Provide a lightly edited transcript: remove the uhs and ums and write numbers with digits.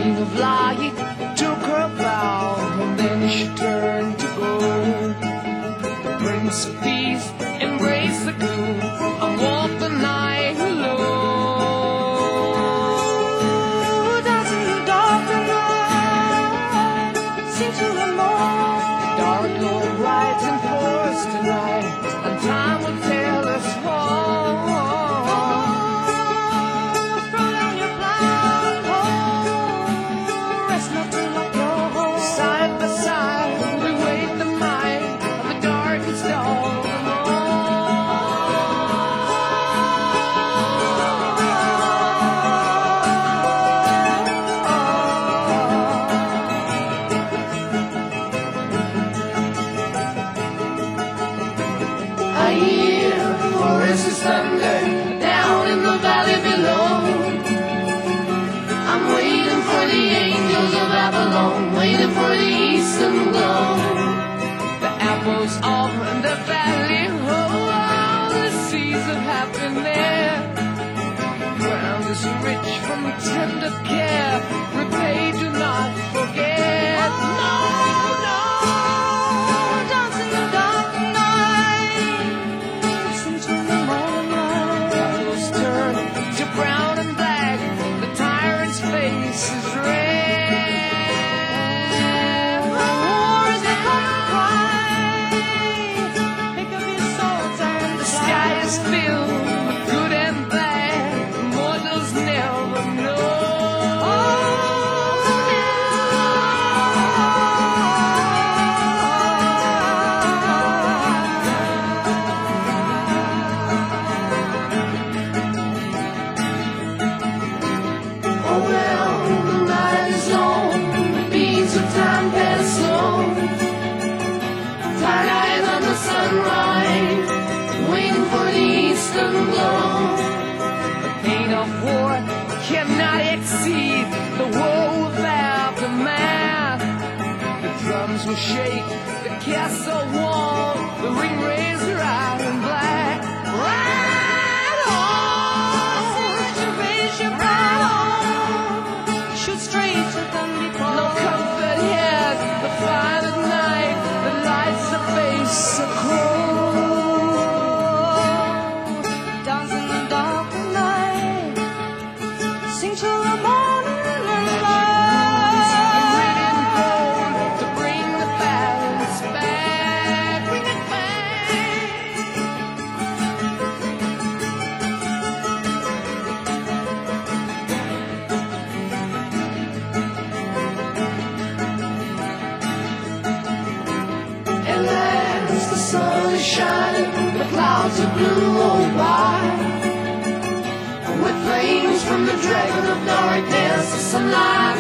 queen of light took her vow, and then she turned to gold. The prince of peace embraced the gloom and walked the night alone. Dancing in the dark of night, sing to the moon. The dark Lord rides in force tonight, and time will tell us all. I hear forests thunder down in the valley below. I'm waiting for the angels of Babylon, waiting for the eastern glow. The apples of the valley, oh, the seeds of happiness. Ground is rich from tender care, repay, do not forget. No, no, dance in the dark night, listen to the morning light. Apples turn to brown and black, the tyrant's face is red. Wars they come and cry, pick up your swords and the sky is filled with good and bad, mortals never know. Oh well, the night is long, the beats of time pass slow. Tired eyes on the sunrise, waiting for the eastern glow. The pain of war cannot exceed the woe of aftermath. The drums will shake, the castle wall, the ring razor out in black. Ride on, raise your right on, shoot straight to them before. No comfort here, the fire at night, the lights of face so cold. Dance in the dark of night, sing till the morning light. Red and gold to bring the balance back, bring it back. At last the sun is shining, the clouds are blue roll by. With flames from the dragon of darkness, the sunlight